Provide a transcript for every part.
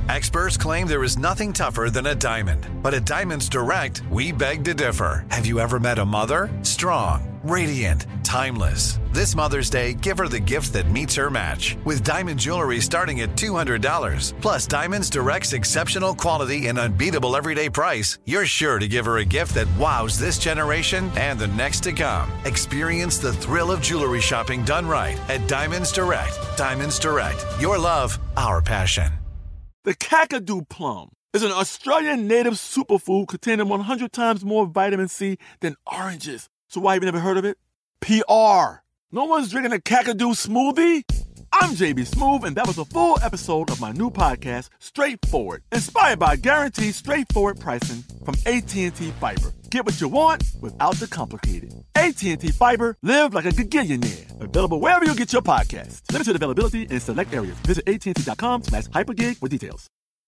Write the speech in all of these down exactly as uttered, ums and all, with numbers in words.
Experts claim there is nothing tougher than a diamond. But at Diamonds Direct, we beg to differ. Have you ever met a mother? Strong, radiant, timeless. This Mother's Day, give her the gift that meets her match. With diamond jewelry starting at two hundred dollars. Plus Diamonds Direct's exceptional quality and unbeatable everyday price, you're sure to give her a gift that wows this generation and the next to come. Experience the thrill of jewelry shopping done right at Diamonds Direct. Diamonds Direct. Your love, our passion. The Kakadu plum is an Australian native superfood containing one hundred times more vitamin C than oranges. So why have you never heard of it? P R. No one's drinking a Kakadu smoothie? I'm J B Smoove, and that was a full episode of my new podcast, Straightforward, inspired by guaranteed straightforward pricing from A T and T Fiber. Get what you want without the complicated. A T and T Fiber, live like a gigillionaire. Available wherever you get your podcasts. Limited availability in select areas. Visit AT&T.com slash hypergig for details.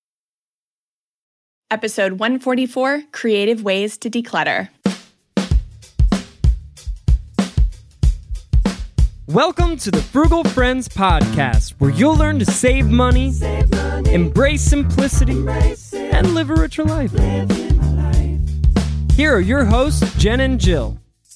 Episode one forty-four, Creative Ways to Declutter. Welcome to the Frugal Friends Podcast, where you'll learn to save money, save money embrace simplicity, embrace and live a richer life. life. Here are your hosts, Jen and Jill.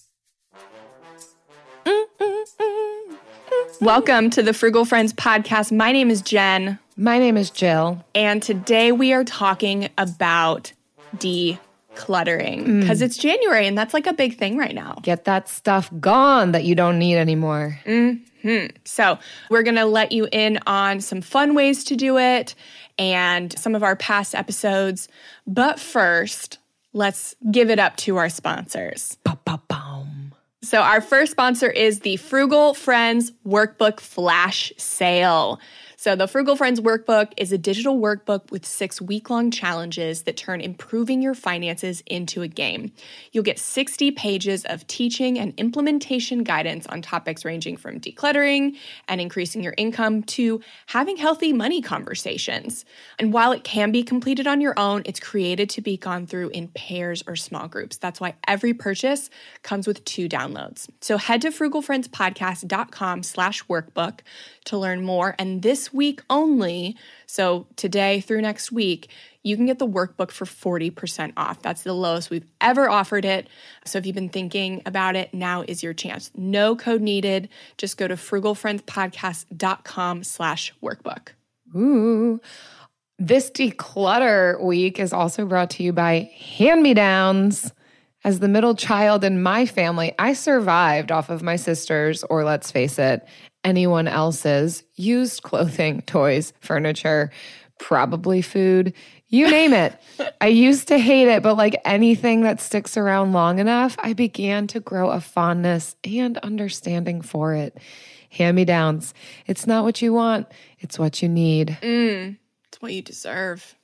Welcome to the Frugal Friends Podcast. My name is Jen. My name is Jill. And today we are talking about decluttering because mm. it's January and that's like a big thing right now. Get that stuff gone that you don't need anymore. Mm-hmm. So we're going to let you in on some fun ways to do it and some of our past episodes. But first, let's give it up to our sponsors. Ba-ba-boom. So our first sponsor is the Frugal Friends Workbook Flash Sale. So the Frugal Friends Workbook is a digital workbook with six week-long challenges that turn improving your finances into a game. You'll get sixty pages of teaching and implementation guidance on topics ranging from decluttering and increasing your income to having healthy money conversations. And while it can be completed on your own, it's created to be gone through in pairs or small groups. That's why every purchase comes with two downloads. So head to frugalfriendspodcast.com slash workbook to learn more. And this week only, so today through next week, you can get the workbook for forty percent off. That's the lowest we've ever offered it. So if you've been thinking about it, now is your chance. No code needed. Just go to frugalfriendspodcast.com slash workbook. Ooh. This declutter week is also brought to you by Hand-Me-Downs. As the middle child in my family, I survived off of my sister's, or let's face it, anyone else's used clothing, toys, furniture, probably food, you name it. I used to hate it, but like anything that sticks around long enough, I began to grow a fondness and understanding for it. Hand-me-downs. It's not what you want, it's what you need. Mm, it's what you deserve.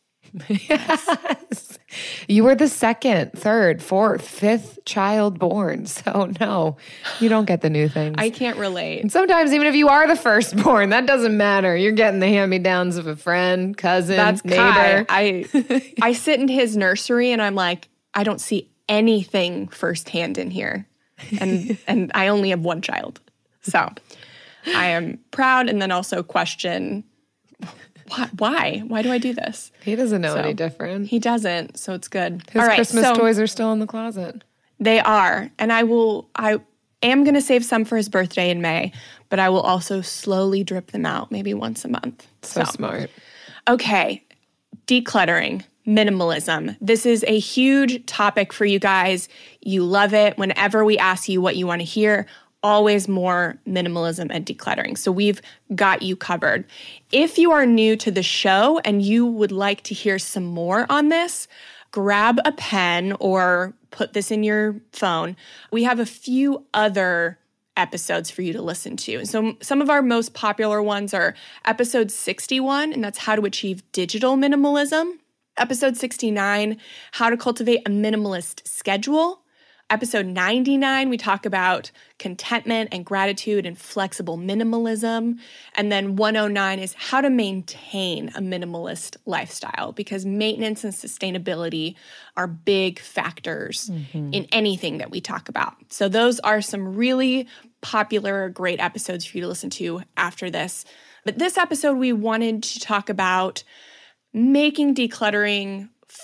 Yes. You were the second, third, fourth, fifth child born. So no, you don't get the new things. I can't relate. And sometimes even if you are the firstborn, that doesn't matter. You're getting the hand-me-downs of a friend, cousin, That's neighbor. Kai. I I sit in his nursery and I'm like, I don't see anything firsthand in here. And and I only have one child. So I am proud and then also question Why? Why? Why do I do this? He doesn't know so, any different. He doesn't, so it's good. His All right, Christmas so toys are still in the closet. They are, and I will. I am going to save some for his birthday in May, but I will also slowly drip them out, maybe once a month. So, so. smart. Okay, decluttering, minimalism. This is a huge topic for you guys. You love it. Whenever we ask you what you want to hear, always more minimalism and decluttering. So we've got you covered. If you are new to the show and you would like to hear some more on this, grab a pen or put this in your phone. We have a few other episodes for you to listen to. So some of our most popular ones are episode sixty-one, and that's how to achieve digital minimalism. Episode sixty-nine, how to cultivate a minimalist schedule. Episode ninety-nine, we talk about contentment and gratitude and flexible minimalism. And then one oh nine is how to maintain a minimalist lifestyle, because maintenance and sustainability are big factors mm-hmm. in anything that we talk about. So those are some really popular, great episodes for you to listen to after this. But this episode, we wanted to talk about making decluttering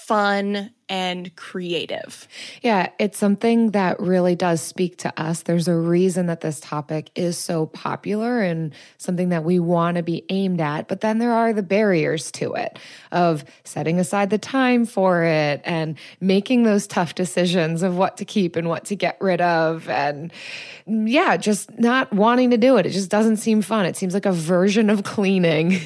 fun and creative. Yeah, it's something that really does speak to us. There's a reason that this topic is so popular and something that we want to be aimed at. But then there are the barriers to it of setting aside the time for it and making those tough decisions of what to keep and what to get rid of. And yeah, just not wanting to do it. It just doesn't seem fun. It seems like a version of cleaning.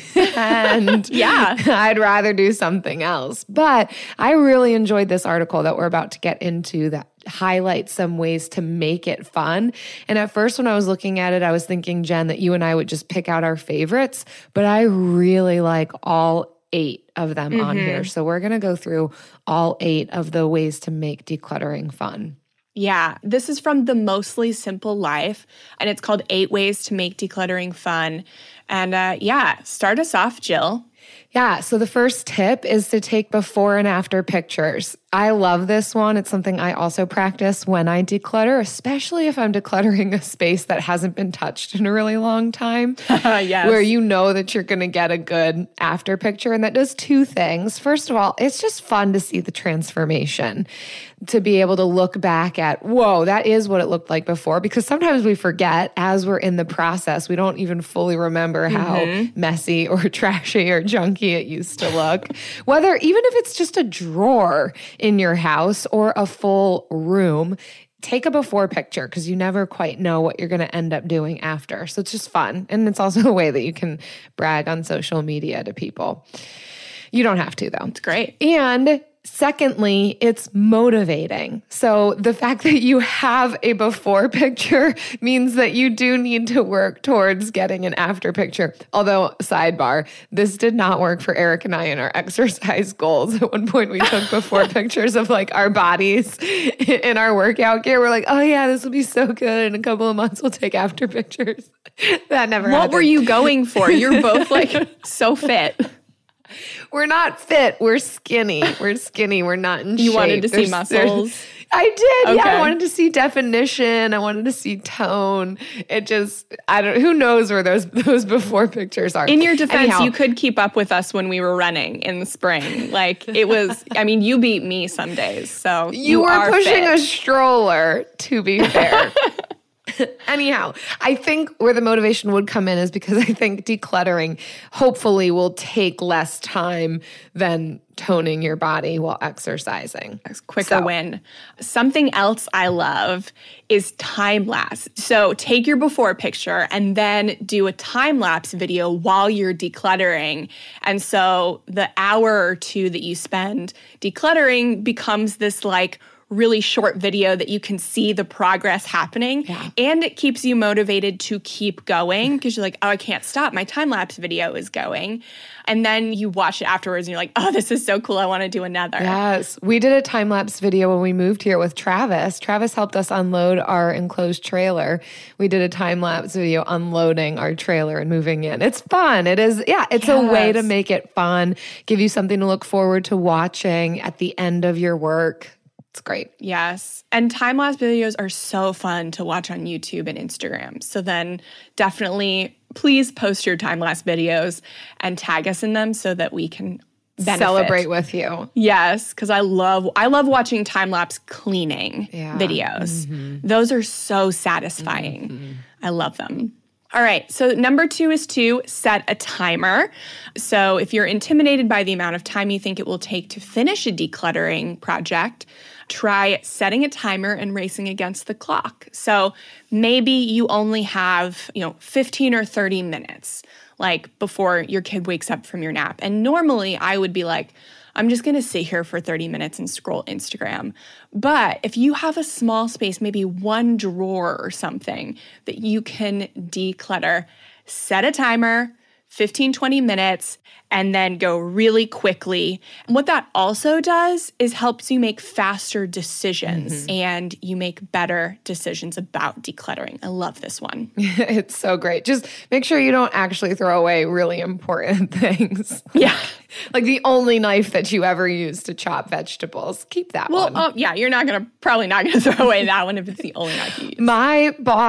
And yeah, I'd rather do something else. But I really enjoyed this article that we're about to get into that highlights some ways to make it fun. And at first, when I was looking at it, I was thinking, Jen, that you and I would just pick out our favorites, but I really like all eight of them mm-hmm. on here. So we're going to go through all eight of the ways to make decluttering fun. Yeah, this is from The Mostly Simple Life, and it's called Eight Ways to Make Decluttering Fun. And uh, yeah, start us off, Jill. Yeah, so the first tip is to take before and after pictures. I love this one. It's something I also practice when I declutter, especially if I'm decluttering a space that hasn't been touched in a really long time. Yes. Where you know that you're going to get a good after picture. And that does two things. First of all, it's just fun to see the transformation, to be able to look back at, whoa, that is what it looked like before. Because sometimes we forget as we're in the process, we don't even fully remember how mm-hmm. messy or trashy or junky it used to look. Whether, even if it's just a drawer in your house or a full room, take a before picture because you never quite know what you're going to end up doing after. So it's just fun. And it's also a way that you can brag on social media to people. You don't have to, though. It's great. And secondly, it's motivating. So the fact that you have a before picture means that you do need to work towards getting an after picture. Although, sidebar, this did not work for Eric and I in our exercise goals. At one point, we took before pictures of like our bodies in our workout gear. We're like, oh yeah, this will be so good. In a couple of months, we'll take after pictures. That never what happened. What were you going for? You're both like so fit. We're not fit. We're skinny. We're skinny. We're not in you shape. You wanted to there's, see muscles? I did. Okay. Yeah, I wanted to see definition. I wanted to see tone. It just, I don't, who knows where those those before pictures are. In your defense, Anyhow, you could keep up with us when we were running in the spring. Like it was, I mean, you beat me some days. So you, you were are pushing fit. a stroller, to be fair. Anyhow, I think where the motivation would come in is because I think decluttering hopefully will take less time than toning your body while exercising. Quicker so. win. Something else I love is time lapse. So take your before picture and then do a time lapse video while you're decluttering. And so the hour or two that you spend decluttering becomes this like really short video that you can see the progress happening. Yeah. And it keeps you motivated to keep going because you're like, oh, I can't stop. My time-lapse video is going. And then you watch it afterwards and you're like, oh, this is so cool. I want to do another. Yes. We did a time-lapse video when we moved here with Travis. Travis helped us unload our enclosed trailer. We did a time-lapse video unloading our trailer and moving in. It's fun. It is, yeah, it's yes. a way to make it fun, give you something to look forward to watching at the end of your work. It's great. Yes. And time-lapse videos are so fun to watch on YouTube and Instagram. So then definitely please post your time-lapse videos and tag us in them so that we can benefit. Celebrate with you. Yes, because I love I love watching time-lapse cleaning yeah. videos. Mm-hmm. Those are so satisfying. Mm-hmm. I love them. All right, so number two is to set a timer. So if you're intimidated by the amount of time you think it will take to finish a decluttering project, try setting a timer and racing against the clock. So maybe you only have, you know, fifteen or thirty minutes, like before your kid wakes up from your nap. And normally I would be like, I'm just going to sit here for thirty minutes and scroll Instagram. But if you have a small space, maybe one drawer or something that you can declutter, set a timer, fifteen, twenty minutes, and then go really quickly. And what that also does is helps you make faster decisions mm-hmm. and you make better decisions about decluttering. I love this one. It's so great. Just make sure you don't actually throw away really important things. Yeah. Like the only knife that you ever use to chop vegetables. Keep that well, one. Well, uh, yeah, you're not going to, probably not going to throw away that one if it's the only knife you use. My boss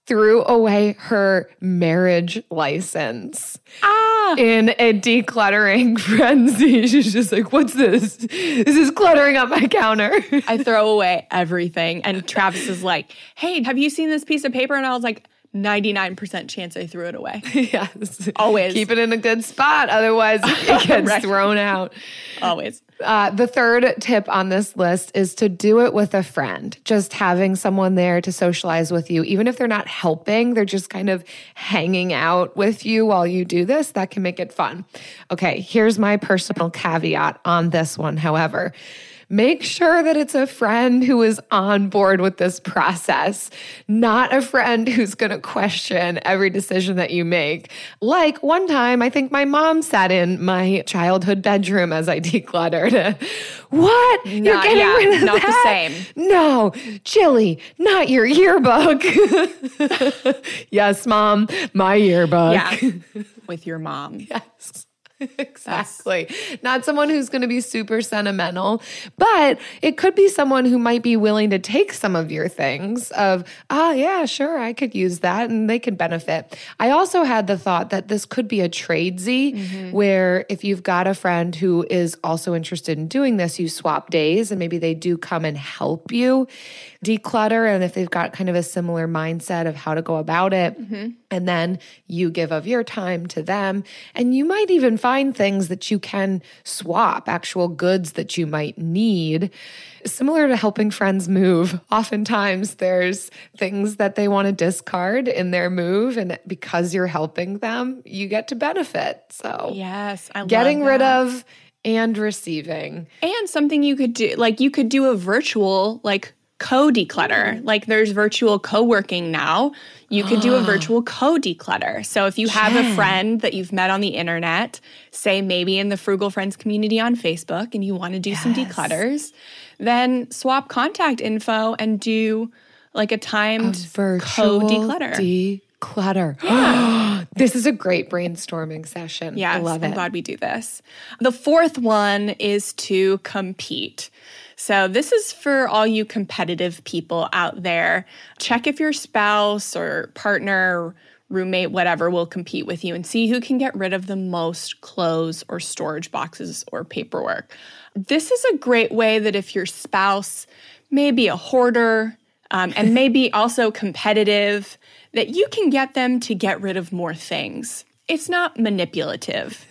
threw away her marriage license. Ah. In a decluttering frenzy. She's just like, what's this? This is cluttering up my counter. I throw away everything. And Travis is like, hey, have you seen this piece of paper? And I was like, ninety-nine percent chance I threw it away. Yes. Always. Keep it in a good spot. Otherwise, it gets Right. thrown out. Always. Uh, the third tip on this list is to do it with a friend. Just having someone there to socialize with you. Even if they're not helping, they're just kind of hanging out with you while you do this. That can make it fun. Okay, here's my personal caveat on this one, however. Make sure that it's a friend who is on board with this process, not a friend who's going to question every decision that you make. Like one time, I think my mom sat in my childhood bedroom as I decluttered. What? You're Not- getting yeah, rid of not the that? same. No, Jilly, not your yearbook. Yes, Mom, my yearbook. Yeah. With your mom. Yes. Exactly. Not someone who's going to be super sentimental, but it could be someone who might be willing to take some of your things of, ah, yeah, sure, I could use that and they could benefit. I also had the thought that this could be a tradesy mm-hmm. where if you've got a friend who is also interested in doing this, you swap days and maybe they do come and help you declutter. And if they've got kind of a similar mindset of how to go about it, mm-hmm. and then you give of your time to them, and you might even find things that you can swap, actual goods that you might need. Similar to helping friends move, oftentimes there's things that they want to discard in their move, and because you're helping them, you get to benefit. So yes, I getting love rid that. of and receiving. And something you could do, like you could do a virtual, like co-declutter. Mm. Like there's virtual co-working now. You could do a virtual co-declutter. So if you have Jen. a friend that you've met on the internet, say maybe in the Frugal Friends community on Facebook, and you want to do yes. some declutters, then swap contact info and do like a timed a virtual co-declutter. Declutter. Yeah. This is a great brainstorming session. Yes, I love it. I'm glad we do this. The fourth one is to compete. So this is for all you competitive people out there. Check if your spouse or partner, roommate, whatever, will compete with you and see who can get rid of the most clothes or storage boxes or paperwork. This is a great way that if your spouse may be a hoarder um, and maybe also competitive, that you can get them to get rid of more things. It's not manipulative.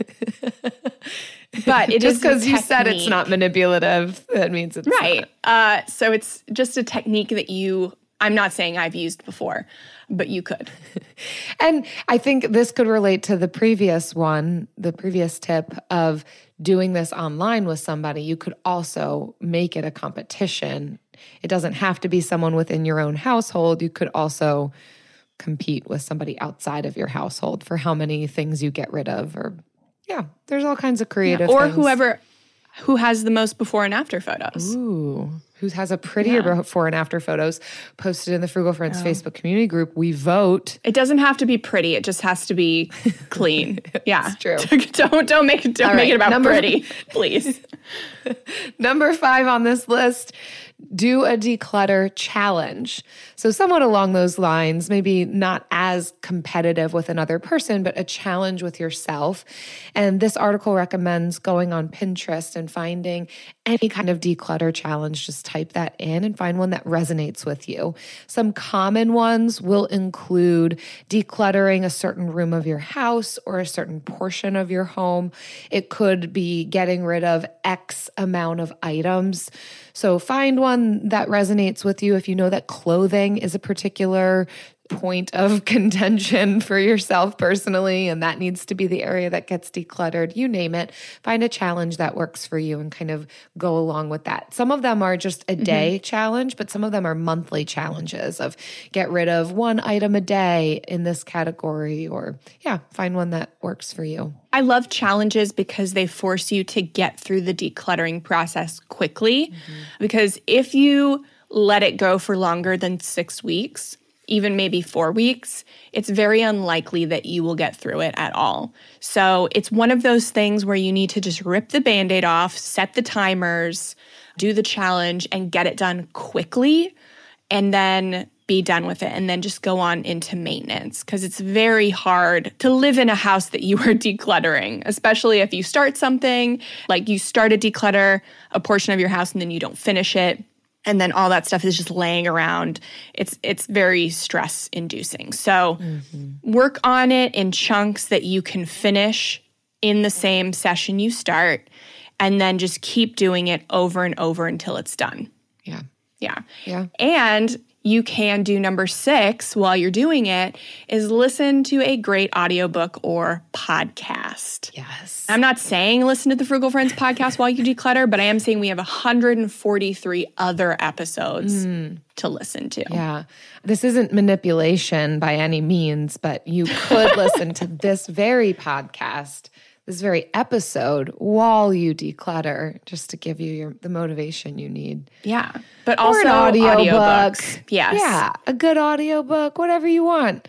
But it just is because you said it's not manipulative, that means it's right. Uh, so it's just a technique that you, I'm not saying I've used before, but you could. And I think this could relate to the previous one, the previous tip of doing this online with somebody. You could also make it a competition. It doesn't have to be someone within your own household. You could also compete with somebody outside of your household for how many things you get rid of, or yeah, there's all kinds of creative yeah, or things. whoever who has the most before and after photos. Ooh, who has a prettier Yeah. before and after photos posted in the Frugal Friends oh. Facebook community group. We vote. It doesn't have to be pretty. It just has to be clean. Yeah, it's true. don't don't make it don't all make right, it about number, pretty, please. Number five on this list. Do a declutter challenge. So somewhat along those lines, maybe not as competitive with another person, but a challenge with yourself. And this article recommends going on Pinterest and finding any kind of declutter challenge. Just type that in and find one that resonates with you. Some common ones will include decluttering a certain room of your house or a certain portion of your home. It could be getting rid of X amount of items. So find one that resonates with you. If you know that clothing is a particular point of contention for yourself personally, and that needs to be the area that gets decluttered, you name it, find a challenge that works for you and kind of go along with that. Some of them are just a day mm-hmm. challenge, but some of them are monthly challenges of get rid of one item a day in this category, or yeah, find one that works for you. I love challenges because they force you to get through the decluttering process quickly. Mm-hmm. Because if you let it go for longer than six weeks, even maybe four weeks, it's very unlikely that you will get through it at all. So it's one of those things where you need to just rip the Band-Aid off, set the timers, do the challenge, and get it done quickly. And then be done with it, and then just go on into maintenance, because it's very hard to live in a house that you are decluttering, especially if you start something, like you start to declutter a portion of your house and then you don't finish it, and then all that stuff is just laying around. It's it's very stress inducing. So mm-hmm. work on it in chunks that you can finish in the same session you start, and then just keep doing it over and over until it's done. Yeah. Yeah. Yeah. And you can do number six while you're doing it, is listen to a great audiobook or podcast. Yes. I'm not saying listen to the Frugal Friends podcast while you declutter, but I am saying we have one hundred forty-three other episodes mm. to listen to. Yeah. This isn't manipulation by any means, but you could listen to this very podcast, this very episode, while you declutter, just to give you your, the motivation you need. Yeah. But also or an audio audiobooks. book. Yes. Yeah. A good audiobook, whatever you want.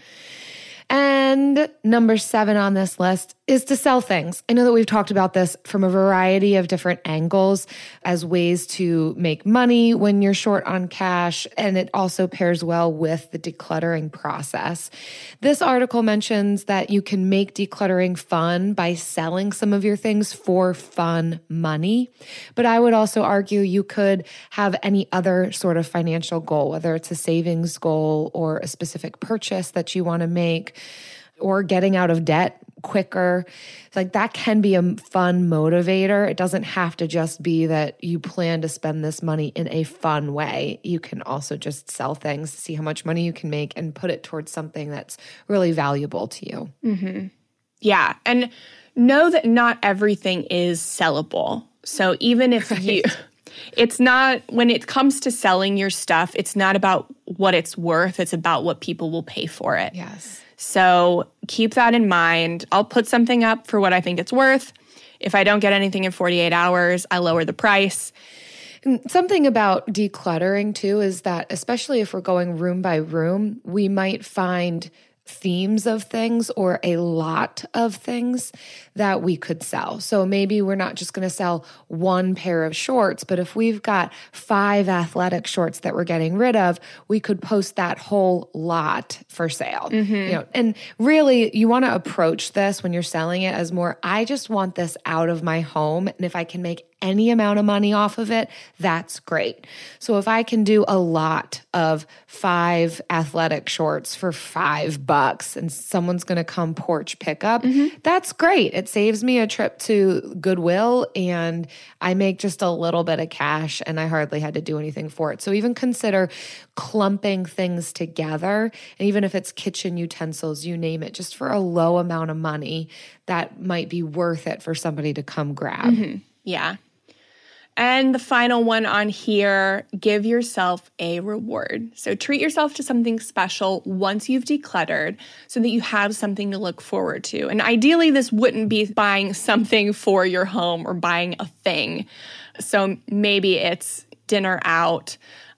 And number seven on this list is to sell things. I know that we've talked about this from a variety of different angles as ways to make money when you're short on cash, and it also pairs well with the decluttering process. This article mentions that you can make decluttering fun by selling some of your things for fun money, but I would also argue you could have any other sort of financial goal, whether it's a savings goal or a specific purchase that you want to make, or getting out of debt quicker. Like that can be a fun motivator. It doesn't have to just be that you plan to spend this money in a fun way. You can also just sell things, see how much money you can make, and put it towards something that's really valuable to you. Mm-hmm. Yeah. And know that not everything is sellable. So even if right. you... It's not, when it comes to selling your stuff, it's not about what it's worth. It's about what people will pay for it. Yes. So keep that in mind. I'll put something up for what I think it's worth. If I don't get anything in forty-eight hours, I lower the price. And something about decluttering too is that, especially if we're going room by room, we might find themes of things or a lot of things that we could sell. So maybe we're not just going to sell one pair of shorts, but if we've got five athletic shorts that we're getting rid of, we could post that whole lot for sale. Mm-hmm. You know, and really you want to approach this when you're selling it as more, I just want this out of my home. And if I can make any amount of money off of it, that's great. So if I can do a lot of five athletic shorts for five bucks and someone's going to come porch pickup, mm-hmm. that's great. It saves me a trip to Goodwill and I make just a little bit of cash and I hardly had to do anything for it. So even consider clumping things together. And even if it's kitchen utensils, you name it, just for a low amount of money, that might be worth it for somebody to come grab. Mm-hmm. Yeah. And the final one on here, give yourself a reward. So treat yourself to something special once you've decluttered so that you have something to look forward to. And ideally, this wouldn't be buying something for your home or buying a thing. So maybe it's dinner out,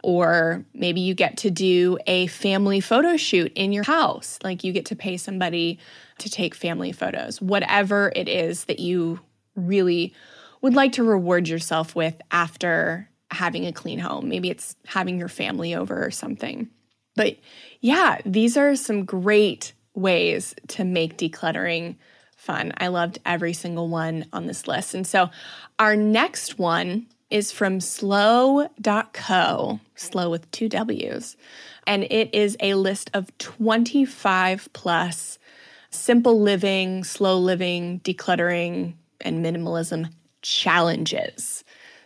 or maybe you get to do a family photo shoot in your house. Like you get to pay somebody to take family photos. Whatever it is that you really would like to reward yourself with after having a clean home. Maybe it's having your family over or something. But yeah, these are some great ways to make decluttering fun. I loved every single one on this list. And so our next one is from slow dot co, slow with two W's. And it is a list of twenty-five plus simple living, slow living, decluttering, and minimalism challenges.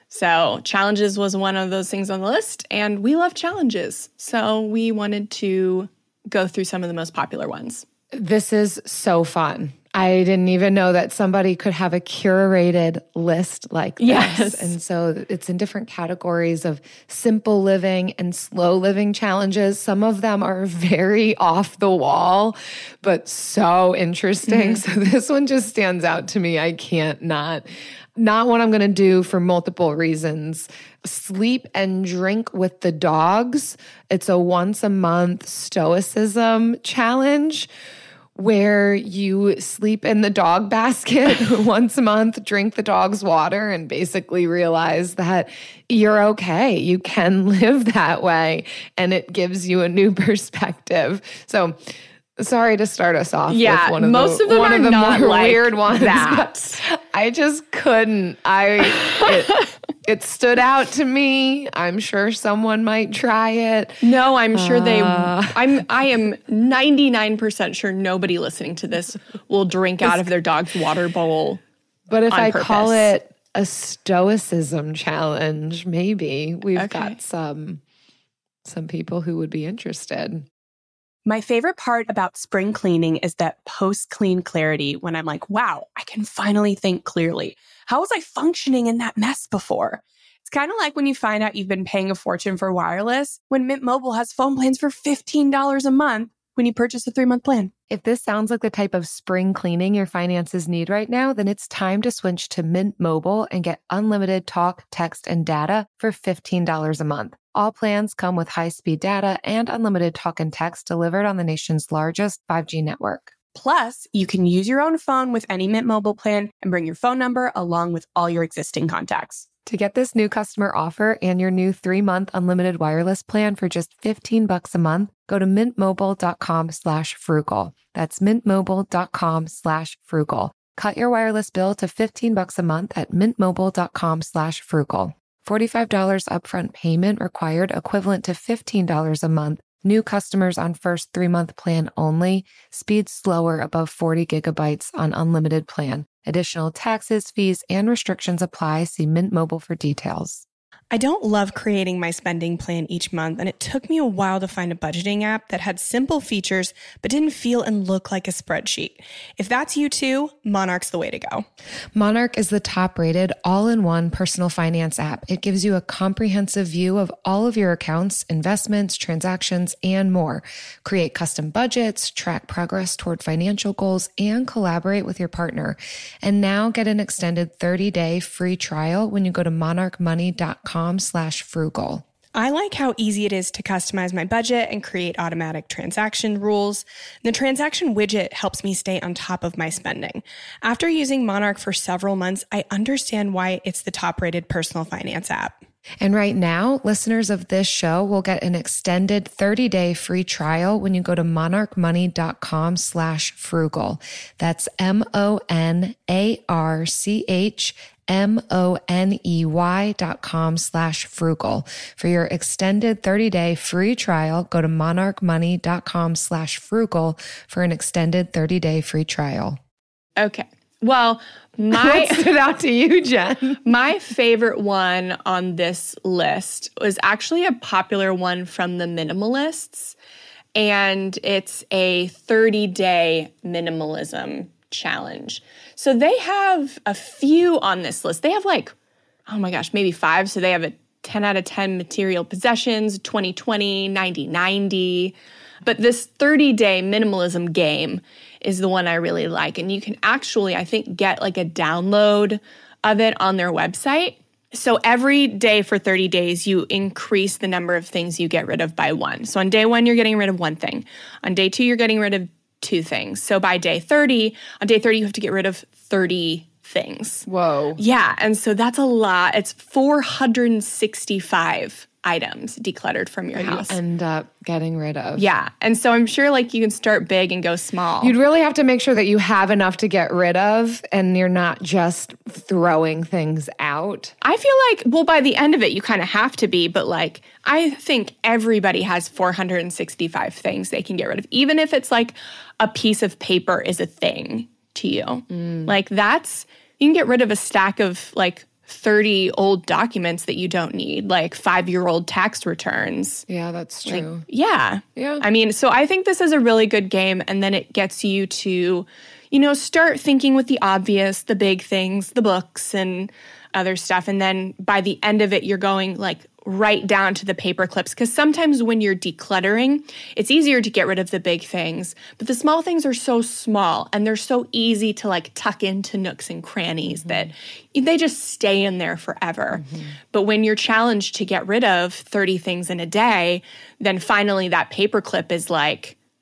So challenges was one of those things on the list, and we love challenges. So we wanted to go through some of the most popular ones. This is so fun. I didn't even know that somebody could have a curated list like this. Yes. And so it's in different categories of simple living and slow living challenges. Some of them are very off the wall, but so interesting. Mm-hmm. So this one just stands out to me. I can't not. Not what I'm going to do for multiple reasons. Sleep and drink with the dogs. It's a once a month stoicism challenge. where you sleep in the dog basket once a month, drink the dog's water, and basically realize that you're okay. You can live that way, and it gives you a new perspective. So sorry to start us off yeah, with one of most the, of them one are of the not more like weird ones. that. I just couldn't. I it, it stood out to me. I'm sure someone might try it. No, I'm sure Uh, they I'm I am ninety-nine percent sure nobody listening to this will drink out of their dog's water bowl. But if on I purpose. call it a stoicism challenge, maybe we've Okay. got some some people who would be interested. My favorite part about spring cleaning is that post-clean clarity when I'm like, wow, I can finally think clearly. How was I functioning in that mess before? It's kind of like when you find out you've been paying a fortune for wireless when Mint Mobile has phone plans for fifteen dollars a month when you purchase a three-month plan. If this sounds like the type of spring cleaning your finances need right now, then it's time to switch to Mint Mobile and get unlimited talk, text, and data for fifteen dollars a month. All plans come with high-speed data and unlimited talk and text delivered on the nation's largest five G network. Plus, you can use your own phone with any Mint Mobile plan and bring your phone number along with all your existing contacts. To get this new customer offer and your new three-month unlimited wireless plan for just fifteen bucks a month, go to mintmobile.com slash frugal. That's mintmobile.com slash frugal. Cut your wireless bill to fifteen bucks a month at mintmobile.com slash frugal. forty-five dollars upfront payment required, equivalent to fifteen dollars a month. New customers on first three-month plan only. Speed slower above forty gigabytes on unlimited plan. Additional taxes, fees, and restrictions apply. See Mint Mobile for details. I don't love creating my spending plan each month, and it took me a while to find a budgeting app that had simple features but didn't feel and look like a spreadsheet. If that's you too, Monarch's the way to go. Monarch is the top-rated all-in-one personal finance app. It gives you a comprehensive view of all of your accounts, investments, transactions, and more. Create custom budgets, track progress toward financial goals, and collaborate with your partner. And now get an extended thirty-day free trial when you go to monarchmoney.com slash frugal. I like how easy it is to customize my budget and create automatic transaction rules. The transaction widget helps me stay on top of my spending. After using Monarch for several months, I understand why it's the top-rated personal finance app. And right now, listeners of this show will get an extended thirty-day free trial when you go to monarchmoney.com slash frugal. That's M-O-N-A-R-C-H M-O-N-E-Y dot com slash frugal. For your extended thirty-day free trial, go to monarchmoney.com slash frugal for an extended thirty-day free trial. Okay. Well, my What stood out to you, Jen? my favorite one on this list was actually a popular one from the minimalists, and it's a thirty-day minimalism challenge. So they have a few on this list. They have like, oh my gosh, maybe five. So they have a ten out of ten material possessions, twenty twenty, ninety ninety. But this thirty-day minimalism game is the one I really like. And you can actually, I think, get like a download of it on their website. So every day for thirty days, you increase the number of things you get rid of by one. So on day one, you're getting rid of one thing. On day two, you're getting rid of two things. So by day thirty, on day thirty, you have to get rid of thirty things. Whoa. Yeah, and so that's a lot. It's four hundred sixty-five items decluttered from your That house. you end up getting rid of. Yeah, and so I'm sure like you can start big and go small. You'd really have to make sure that you have enough to get rid of and you're not just throwing things out. I feel like, well, by the end of it, you kind of have to be, but like, I think everybody has four hundred sixty-five things they can get rid of, even if it's like a piece of paper is a thing to you. Mm. Like that's, you can get rid of a stack of like thirty old documents that you don't need, like five-year-old tax returns. Yeah, that's true. Like, yeah. Yeah. I mean, so I think this is a really good game, and then it gets you to, you know, start thinking with the obvious, the big things, the books and other stuff. And then by the end of it, you're going like right down to the paper clips. Because sometimes when you're decluttering, it's easier to get rid of the big things. But the small things are so small and they're so easy to like tuck into nooks and crannies mm-hmm. that they just stay in there forever. Mm-hmm. But when you're challenged to get rid of thirty things in a day, then finally that paper clip is like,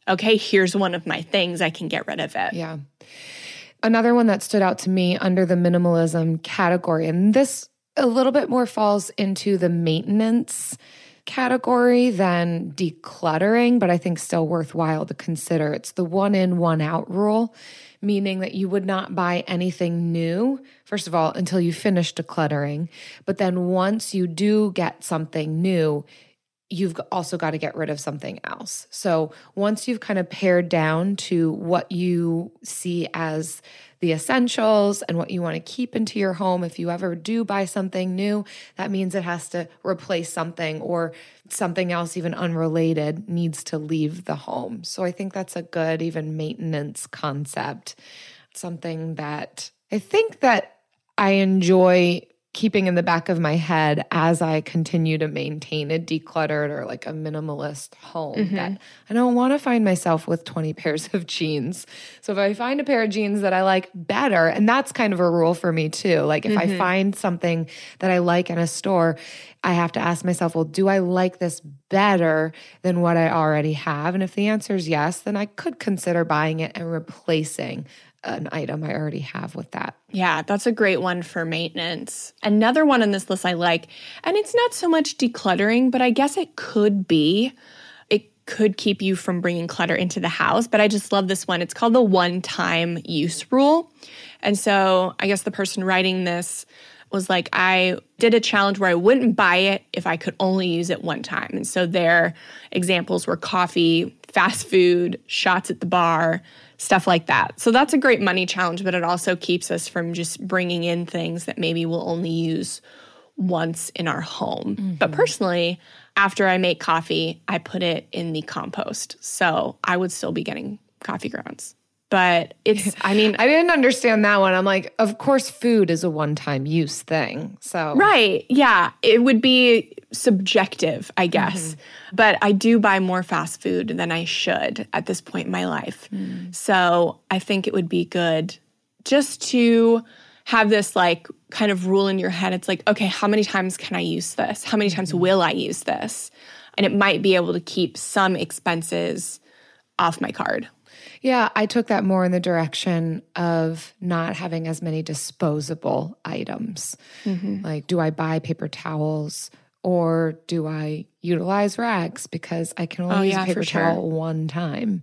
okay, here's one of my things, I can get rid of it. Yeah. Another one that stood out to me under the minimalism category, and this a little bit more falls into the maintenance category than decluttering, but I think still worthwhile to consider. It's the one in, one out rule, meaning that you would not buy anything new, first of all, until you finish decluttering. But then once you do get something new, you've also got to get rid of something else. So once you've kind of pared down to what you see as the essentials and what you want to keep into your home, if you ever do buy something new, that means it has to replace something, or something else even unrelated needs to leave the home. So I think that's a good even maintenance concept, something that I think that I enjoy keeping in the back of my head as I continue to maintain a decluttered or like a minimalist home. Mm-hmm. That I don't want to find myself with twenty pairs of jeans. So if I find a pair of jeans that I like better, and that's kind of a rule for me too. Like if mm-hmm. I find something that I like in a store, I have to ask myself, well, do I like this better than what I already have? And if the answer is yes, then I could consider buying it and replacing an item I already have with that. Yeah, that's a great one for maintenance. Another one on this list I like, and it's not so much decluttering, but I guess it could be. It could keep you from bringing clutter into the house, but I just love this one. It's called the one-time use rule. And so I guess the person writing this was like, I did a challenge where I wouldn't buy it if I could only use it one time. And so their examples were coffee, fast food, shots at the bar, stuff like that. So that's a great money challenge, but it also keeps us from just bringing in things that maybe we'll only use once in our home. Mm-hmm. But personally, after I make coffee, I put it in the compost. So I would still be getting coffee grounds. But it's, I mean, I didn't understand that one. I'm like, of course, food is a one-time use thing. So, right. Yeah. It would be subjective, I guess. Mm-hmm. But I do buy more fast food than I should at this point in my life. Mm. So I think it would be good just to have this like kind of rule in your head. It's like, okay, how many times can I use this? How many times mm-hmm. will I use this? And it might be able to keep some expenses off my card. Yeah, I took that more in the direction of not having as many disposable items. Mm-hmm. Like, do I buy paper towels or do I utilize rags because I can only oh, use yeah, a paper sure. towel one time?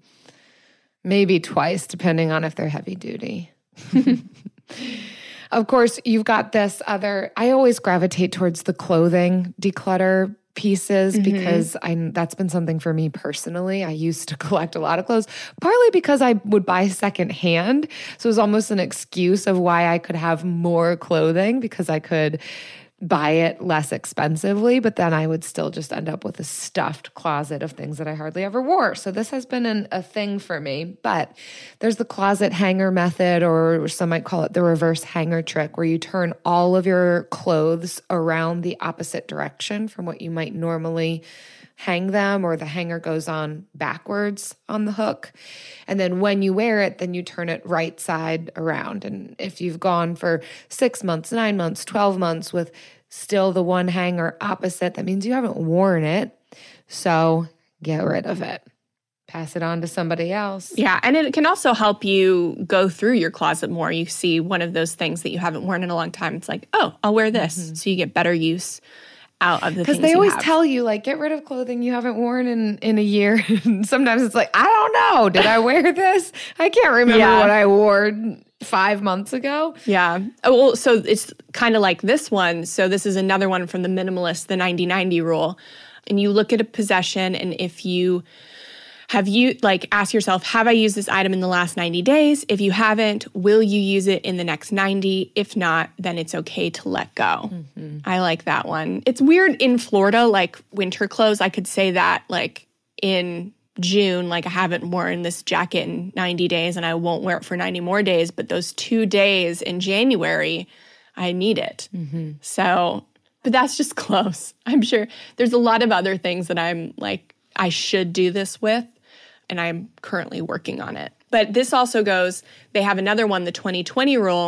Maybe twice, depending on if they're heavy duty. Of course, you've got this other, I always gravitate towards the clothing declutter pieces mm-hmm. because I that's been something for me personally. I used to collect a lot of clothes, partly because I would buy secondhand. So it was almost an excuse of why I could have more clothing because I could buy it less expensively, but then I would still just end up with a stuffed closet of things that I hardly ever wore. So this has been an, a thing for me, but there's the closet hanger method, or some might call it the reverse hanger trick, where you turn all of your clothes around the opposite direction from what you might normally hang them, or the hanger goes on backwards on the hook. And then when you wear it, then you turn it right side around. And if you've gone for six months, nine months, twelve months with still the one hanger opposite, that means you haven't worn it. So get rid of it. Pass it on to somebody else. Yeah, and it can also help you go through your closet more. You see one of those things that you haven't worn in a long time. It's like, oh, I'll wear this. Mm-hmm. So you get better use out of the things. Because they always have. tell you, like, get rid of clothing you haven't worn in, in a year. Sometimes it's like, I don't know. Did I wear this? I can't remember yeah. what I wore five months ago. Yeah. Oh, well, so it's kind of like this one. So this is another one from the minimalist, the ninety ninety rule. And you look at a possession, and if you have you, like, ask yourself, have I used this item in the last ninety days? If you haven't, will you use it in the next ninety? If not, then it's okay to let go. Mm-hmm. I like that one. It's weird in Florida, like winter clothes. I could say that like in June, like I haven't worn this jacket in ninety days and I won't wear it for ninety more days. But those two days in January, I need it. Mm-hmm. So, but that's just clothes. I'm sure there's a lot of other things that I'm like, I should do this with. And I'm currently working on it. But this also goes, they have another one, the twenty twenty rule,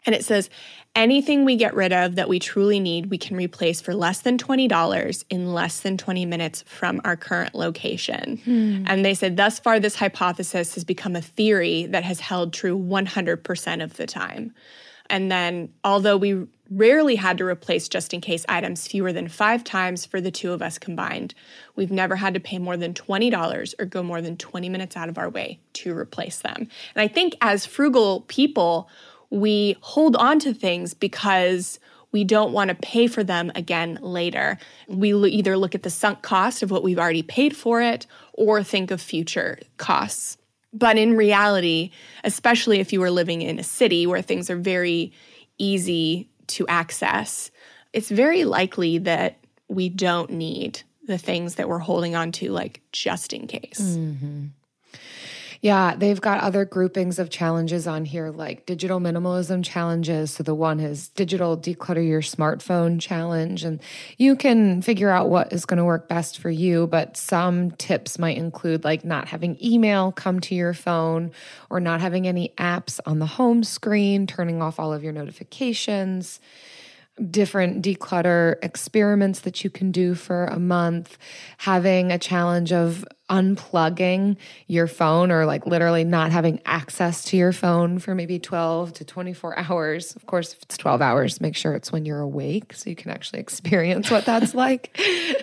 And it says, anything we get rid of that we truly need, we can replace for less than twenty dollars in less than twenty minutes from our current location. Hmm. And they said, thus far, this hypothesis has become a theory that has held true one hundred percent of the time. And then, although we rarely had to replace just-in-case items fewer than five times for the two of us combined, we've never had to pay more than twenty dollars or go more than twenty minutes out of our way to replace them. And I think as frugal people, we hold on to things because we don't want to pay for them again later. We l- either look at the sunk cost of what we've already paid for it or think of future costs. But in reality, especially if you are living in a city where things are very easy to access, it's very likely that we don't need the things that we're holding on to, like just in case. Mm-hmm. Yeah, they've got other groupings of challenges on here, like digital minimalism challenges. So the one is digital declutter your smartphone challenge. And you can figure out what is going to work best for you. But some tips might include like not having email come to your phone or not having any apps on the home screen, turning off all of your notifications, different declutter experiments that you can do for a month, having a challenge of unplugging your phone or like literally not having access to your phone for maybe twelve to twenty-four hours. Of course, if it's twelve hours, make sure it's when you're awake so you can actually experience what that's like.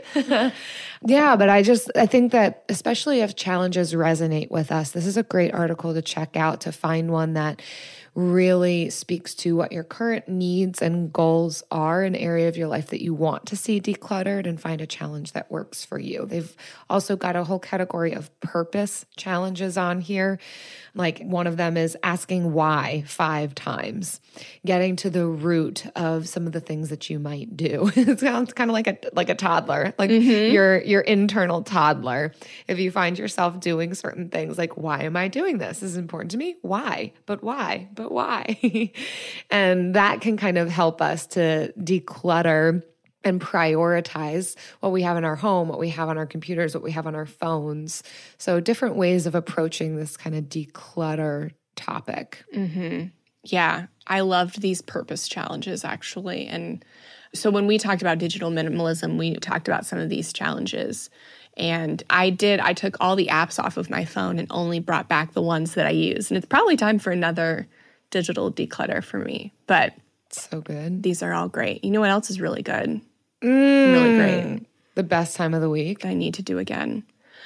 Yeah, but I just, I think that especially if challenges resonate with us, this is a great article to check out to find one that really speaks to what your current needs and goals are, an area of your life that you want to see decluttered, and find a challenge that works for you. They've also got a whole category of purpose challenges on here. Like one of them is asking why five times, getting to the root of some of the things that you might do. It sounds kind of like a like a toddler, like mm-hmm. your your internal toddler. If you find yourself doing certain things, like why am I doing this? This is important to me. Why? But why? But why? And that can kind of help us to declutter and prioritize what we have in our home, what we have on our computers, what we have on our phones. So different ways of approaching this kind of declutter topic. Mm-hmm. Yeah, I loved these purpose challenges actually. And so when we talked about digital minimalism, we talked about some of these challenges. And I did, I took all the apps off of my phone and only brought back the ones that I use. And it's probably time for another digital declutter for me. But so good. These are all great. You know what else is really good? Mm, really great. The best time of the week. I need to do again.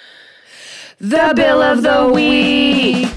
The Bill of the Week.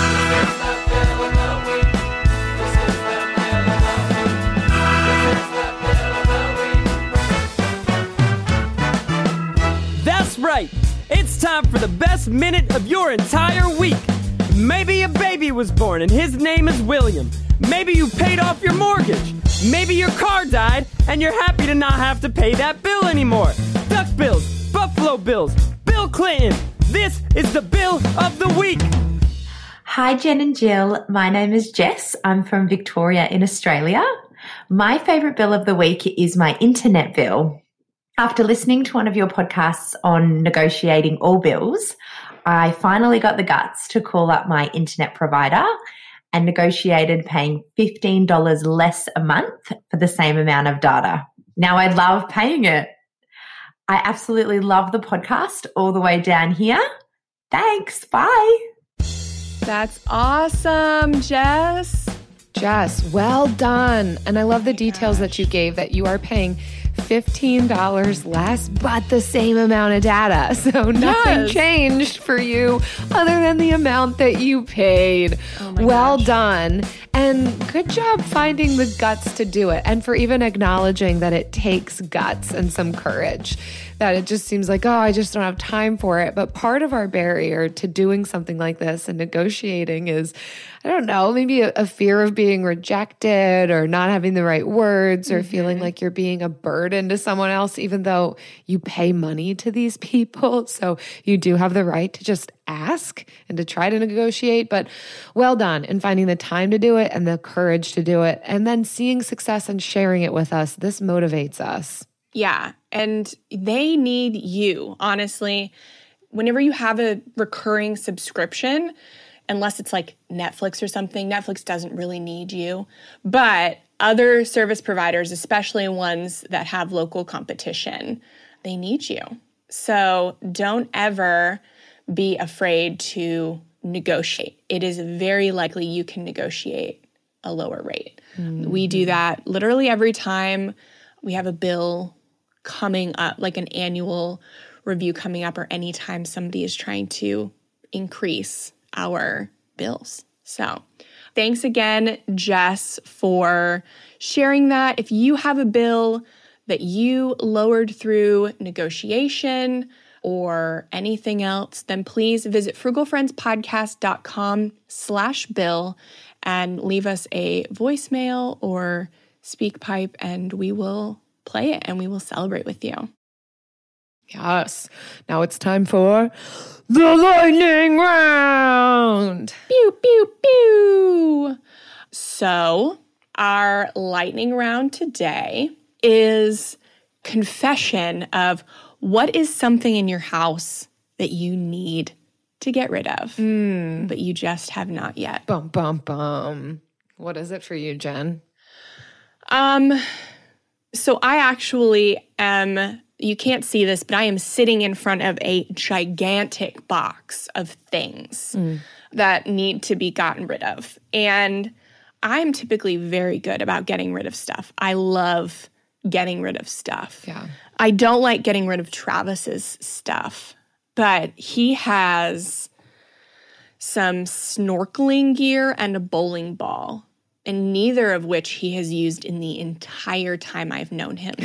That's right. It's time for the best minute of your entire week. Maybe a baby was born and his name is William. Maybe you paid off your mortgage. Maybe your car died and you're happy to not have to pay that bill anymore. Duck bills, Buffalo Bills, Bill Clinton. This is the Bill of the Week. Hi, Jen and Jill. My name is Jess. I'm from Victoria in Australia. My favourite bill of the week is my internet bill. After listening to one of your podcasts on negotiating all bills, I finally got the guts to call up my internet provider and negotiated paying fifteen dollars less a month for the same amount of data. Now I love paying it. I absolutely love the podcast all the way down here. Thanks. Bye. That's awesome, Jess. Jess, well done. And I love the details that you gave, that you are paying fifteen dollars less, but the same amount of data. So nothing Yes. changed for you other than the amount that you paid. Oh my well gosh. done. And good job finding the guts to do it. And for even acknowledging that it takes guts and some courage. That it just seems like, oh, I just don't have time for it. But part of our barrier to doing something like this and negotiating is, I don't know, maybe a, a fear of being rejected or not having the right words or mm-hmm. feeling like you're being a burden to someone else, even though you pay money to these people. So you do have the right to just ask and to try to negotiate. But well done in finding the time to do it and the courage to do it. And then seeing success and sharing it with us. This motivates us. Yeah. And they need you, honestly. Whenever you have a recurring subscription, unless it's like Netflix or something. Netflix doesn't really need you. But other service providers, especially ones that have local competition, they need you. So don't ever be afraid to negotiate. It is very likely you can negotiate a lower rate. Mm-hmm. We do that literally every time we have a bill coming up, like an annual review coming up, or anytime somebody is trying to increase our bills. So thanks again, Jess, for sharing that. If you have a bill that you lowered through negotiation or anything else, then please visit frugalfriendspodcast.com slash bill and leave us a voicemail or speak pipe, and we will play it and we will celebrate with you. Yes. Now it's time for the lightning round. Pew, pew, pew. So our lightning round today is confession of what is something in your house that you need to get rid of, mm. but you just have not yet. Bum, bum, bum. What is it for you, Jen? Um, so I actually am, you can't see this, but I am sitting in front of a gigantic box of things mm. that need to be gotten rid of. And I'm typically very good about getting rid of stuff. I love getting rid of stuff. Yeah. I don't like getting rid of Travis's stuff, but he has some snorkeling gear and a bowling ball, and neither of which he has used in the entire time I've known him.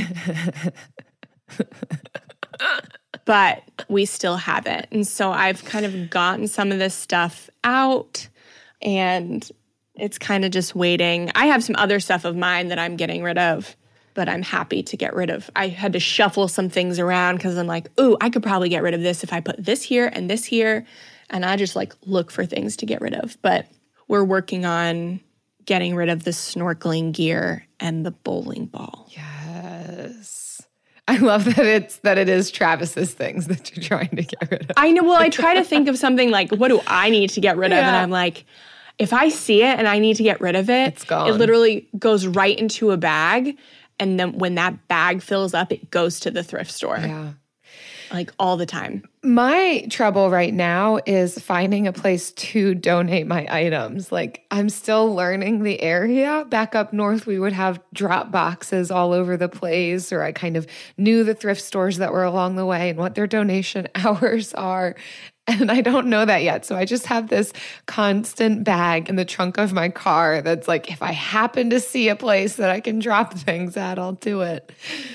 But we still have it. And so I've kind of gotten some of this stuff out, and it's kind of just waiting. I have some other stuff of mine that I'm getting rid of, but I'm happy to get rid of. I had to shuffle some things around because I'm like, ooh, I could probably get rid of this if I put this here and this here. And I just like look for things to get rid of. But we're working on getting rid of the snorkeling gear and the bowling ball. Yes. I love that it's that it is Travis's things that you're trying to get rid of. I know. Well, I try to think of something like, what do I need to get rid of? Yeah. And I'm like, if I see it and I need to get rid of it, it's gone. It literally goes right into a bag. And then when that bag fills up, it goes to the thrift store. Yeah. Like all the time. My trouble right now is finding a place to donate my items. Like, I'm still learning the area. Back up north, we would have drop boxes all over the place, or I kind of knew the thrift stores that were along the way and what their donation hours are. And I don't know that yet. So I just have this constant bag in the trunk of my car that's like, if I happen to see a place that I can drop things at, I'll do it.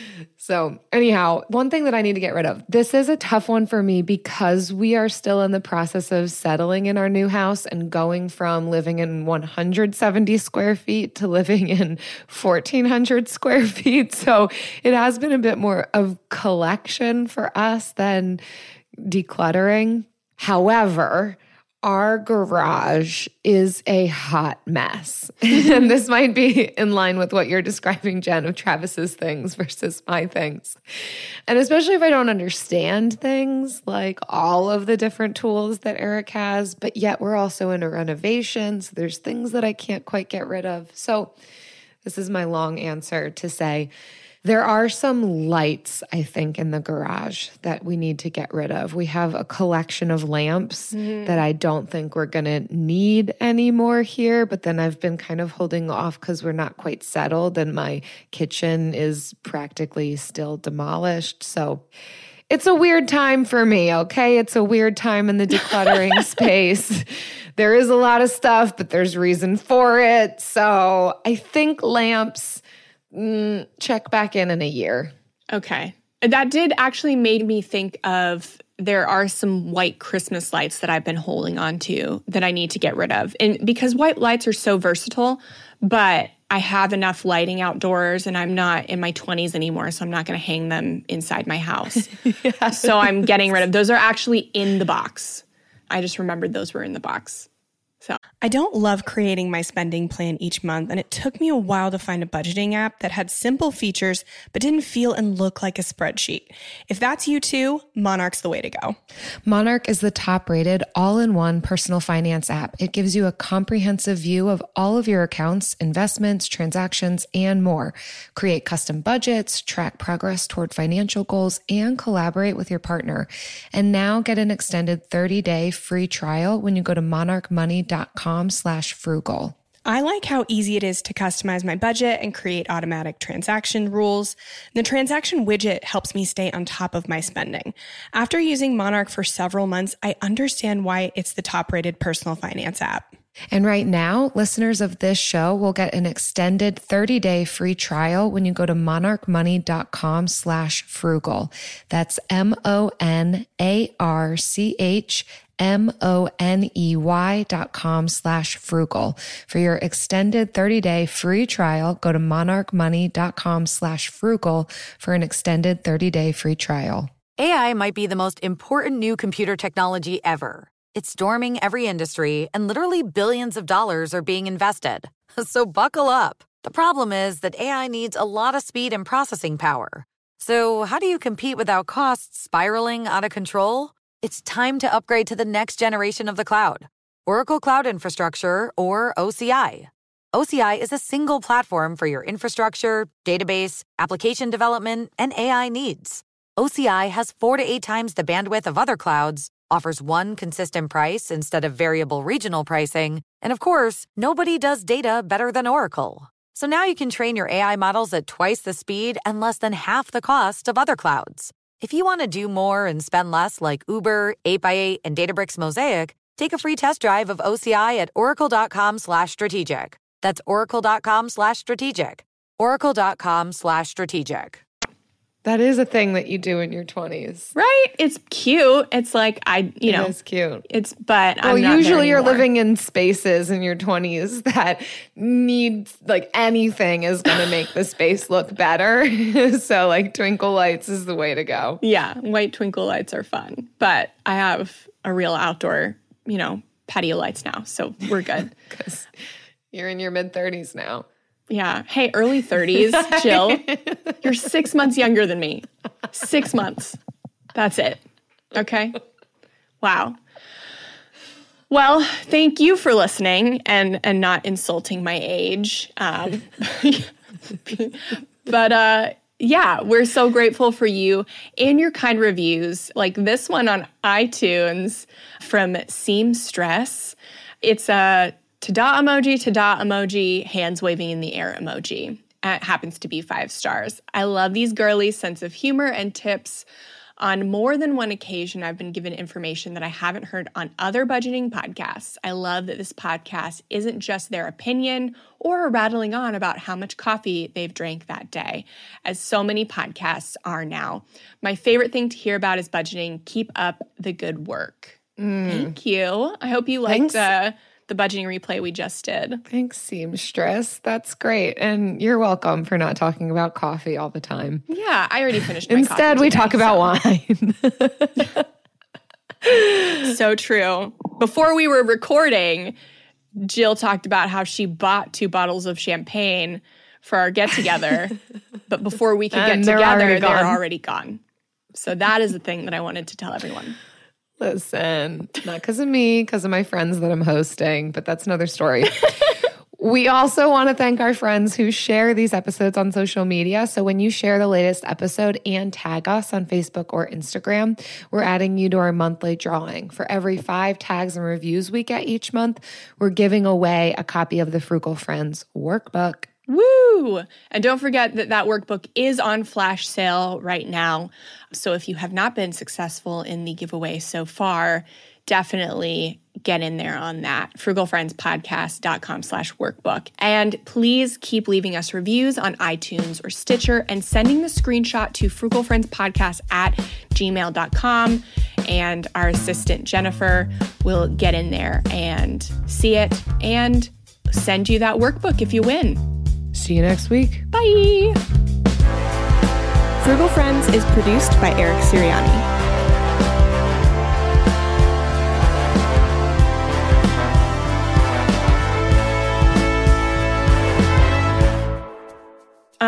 So anyhow, one thing that I need to get rid of. This is a tough one for me because we are still in the process of settling in our new house and going from living in one hundred seventy square feet to living in fourteen hundred square feet. So it has been a bit more of collection for us than decluttering. However, our garage is a hot mess. And this might be in line with what you're describing, Jen, of Travis's things versus my things. And especially if I don't understand things, like all of the different tools that Eric has, but yet we're also in a renovation, so there's things that I can't quite get rid of. So this is my long answer to say, there are some lights, I think, in the garage that we need to get rid of. We have a collection of lamps mm. that I don't think we're going to need anymore here, but then I've been kind of holding off because we're not quite settled and my kitchen is practically still demolished. So it's a weird time for me, okay? It's a weird time in the decluttering space. There is a lot of stuff, but there's reason for it. So I think lamps... Mm, check back in in a year. Okay. That did actually make me think of, there are some white Christmas lights that I've been holding on to that I need to get rid of. And because white lights are so versatile, but I have enough lighting outdoors and I'm not in my twenties anymore, so I'm not going to hang them inside my house. Yeah. So I'm getting rid of, those are actually in the box. I just remembered those were in the box. So I don't love creating my spending plan each month, and it took me a while to find a budgeting app that had simple features but didn't feel and look like a spreadsheet. If that's you too, Monarch's the way to go. Monarch is the top-rated all-in-one personal finance app. It gives you a comprehensive view of all of your accounts, investments, transactions, and more. Create custom budgets, track progress toward financial goals, and collaborate with your partner. And now get an extended thirty-day free trial when you go to monarch money dot com slash frugal. I like how easy it is to customize my budget and create automatic transaction rules. The transaction widget helps me stay on top of my spending. After using Monarch for several months, I understand why it's the top-rated personal finance app. And right now, listeners of this show will get an extended thirty-day free trial when you go to monarch money dot com slash frugal. That's M O N A R C H M O N E Y dot com slash frugal. For your extended thirty-day free trial, go to monarch money dot com slash frugal for an extended thirty-day free trial. A I might be the most important new computer technology ever. It's storming every industry, and literally billions of dollars are being invested. So buckle up. The problem is that A I needs a lot of speed and processing power. So how do you compete without costs spiraling out of control? It's time to upgrade to the next generation of the cloud. Oracle Cloud Infrastructure, or O C I. O C I is a single platform for your infrastructure, database, application development, and A I needs. O C I has four to eight times the bandwidth of other clouds, offers one consistent price instead of variable regional pricing, and of course, nobody does data better than Oracle. So now you can train your A I models at twice the speed and less than half the cost of other clouds. If you want to do more and spend less like Uber, eight by eight, and Databricks Mosaic, take a free test drive of O C I at oracle dot com slash strategic. That's oracle dot com slash strategic. oracle dot com slash strategic. That is a thing that you do in your twenties. Right? It's cute. It's like, I, you know. It is cute. It's, but well, I'm not usually you're anymore. living in spaces in your twenties that need, like, anything is going to make the space look better. So, like, twinkle lights is the way to go. Yeah. White twinkle lights are fun. But I have a real outdoor, you know, patio lights now. So we're good. Because you're in your mid-thirties now. Yeah. Hey, early thirties, Jill. You're six months younger than me. Six months. That's it. Okay? Wow. Well, thank you for listening and and not insulting my age. Um, but uh, yeah, we're so grateful for you and your kind reviews. Like this one on iTunes from Seamstress. It's a ta-da emoji, ta-da emoji, hands waving in the air emoji. It happens to be five stars. I love these girlies' sense of humor and tips. On more than one occasion, I've been given information that I haven't heard on other budgeting podcasts. I love that this podcast isn't just their opinion or rattling on about how much coffee they've drank that day, as so many podcasts are now. My favorite thing to hear about is budgeting. Keep up the good work. Mm. Thank you. I hope you liked the... the budgeting replay we just did. Thanks, Seamstress. That's great. And you're welcome for not talking about coffee all the time. Yeah, I already finished my Instead, coffee we today, talk about so. wine. So true. Before we were recording, Jill talked about how she bought two bottles of champagne for our get-together. But before we could get And they're together, already they're gone. already gone. So that is the thing that I wanted to tell everyone. Listen, not because of me, because of my friends that I'm hosting, but that's another story. We also want to thank our friends who share these episodes on social media. So when you share the latest episode and tag us on Facebook or Instagram, we're adding you to our monthly drawing. For every five tags and reviews we get each month, we're giving away a copy of the Frugal Friends workbook. Woo! And don't forget that that workbook is on flash sale right now. So if you have not been successful in the giveaway so far, definitely get in there on that. frugalfriendspodcast.com slash workbook. And please keep leaving us reviews on iTunes or Stitcher and sending the screenshot to frugalfriendspodcast at gmail dot com. And our assistant, Jennifer, will get in there and see it and send you that workbook if you win. See you next week. Bye. Frugal Friends is produced by Eric Siriani.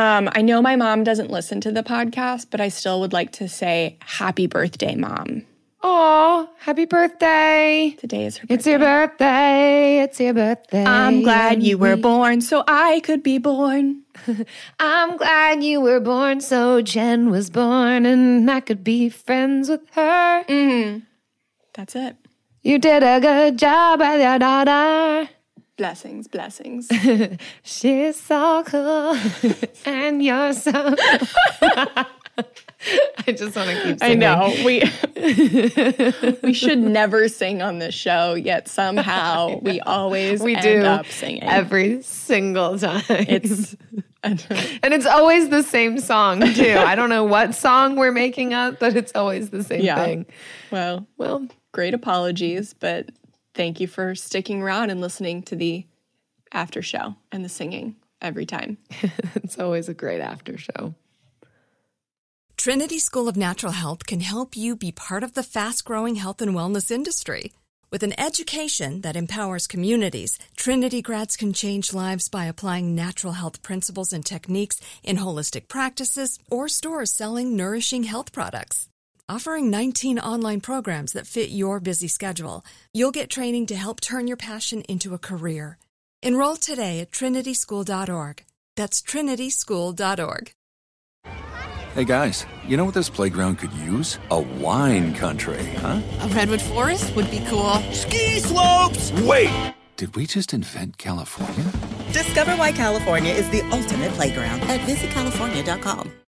Um, I know my mom doesn't listen to the podcast, but I still would like to say happy birthday, Mom. Oh, happy birthday. Today is her birthday. It's your birthday. It's your birthday. I'm glad you were born so I could be born. I'm glad you were born so Jen was born and I could be friends with her. Mm-hmm. That's it. You did a good job with your daughter. Blessings, blessings. She's so cool and you're so cool. I just want to keep singing. I know. We we should never sing on this show, yet somehow we always we end do up singing. Every single time. It's and it's always the same song, too. I don't know what song we're making up, but it's always the same yeah. thing. Well, well, great apologies, but thank you for sticking around and listening to the after show and the singing every time. It's always a great after show. Trinity School of Natural Health can help you be part of the fast-growing health and wellness industry. With an education that empowers communities, Trinity grads can change lives by applying natural health principles and techniques in holistic practices or stores selling nourishing health products. Offering nineteen online programs that fit your busy schedule, you'll get training to help turn your passion into a career. Enroll today at trinity school dot org. That's trinity school dot org. Hey guys, you know what this playground could use? A wine country, huh? A redwood forest would be cool. Ski slopes! Wait! Did we just invent California? Discover why California is the ultimate playground at visit california dot com.